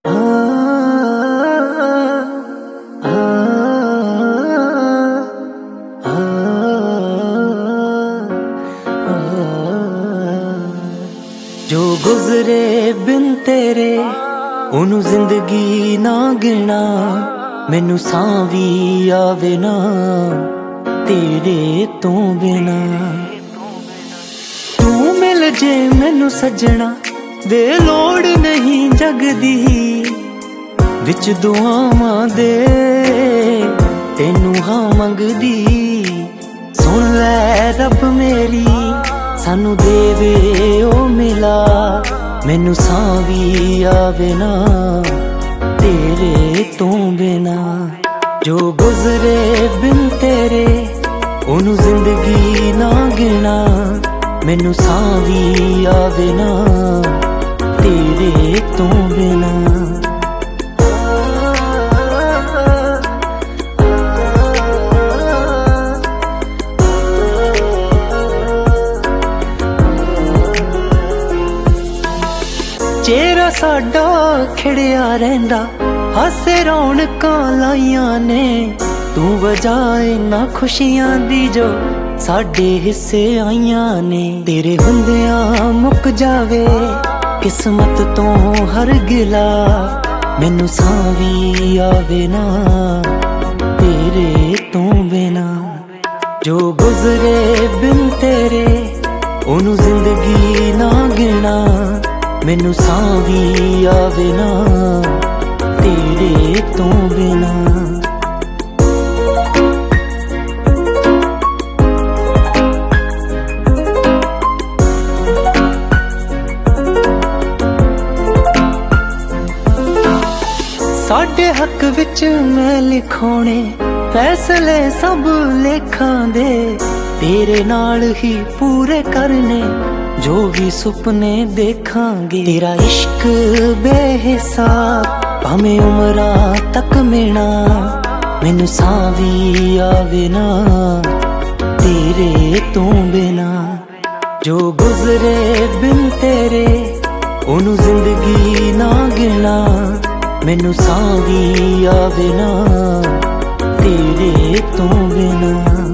जो गुजरे बिन तेरे ओनू जिंदगी ना गिना, मैनू सां वी आवे ना तेरे तो बिना। तू मिल जे मैनू सजना दे लोड़ नहीं जगदी, विच दुआवां दे तेनू हाँ मंगदी। सुन लै रब मेरी सानू देवे ओ मिला, मैनू सां वी आवे ना तेरे तो बिना। जो गुजरे बिन तेरे ओनू जिंदगी ना गिना, मैनू सां वी आवे ना तेरे तो बिना। चेहरा साडा खिड़िया रहिंदा, हासे रौनकां लाइयां ने, तू वजाए ना खुशियां दी जो साडे हिस्से आइयां ने। तेरे हुंदियां मुक जावे किस्मत तो हर गिला, मैनू सां वी आवे ना तेरे तो बिना। जो गुजरे बिन तेरे ओनू जिंदगी ना गिना, मैनू सां वी आवे ना तेरे तो बिना। साडे हक विच मैं लिखोने फैसले सब लेखां दे, तेरे नाल ही पूरे करने जो भी सुपने देखांगे। तेरा इश्क बेहिसाब भावें उमरां तक मिना, मैनू सां वी आवे ना तेरे तो बिना। जो गुजरे बिन तेरे ओनू जिंदगी ना गिना, मैनू सां वी आवे ना तेरे तो बिना।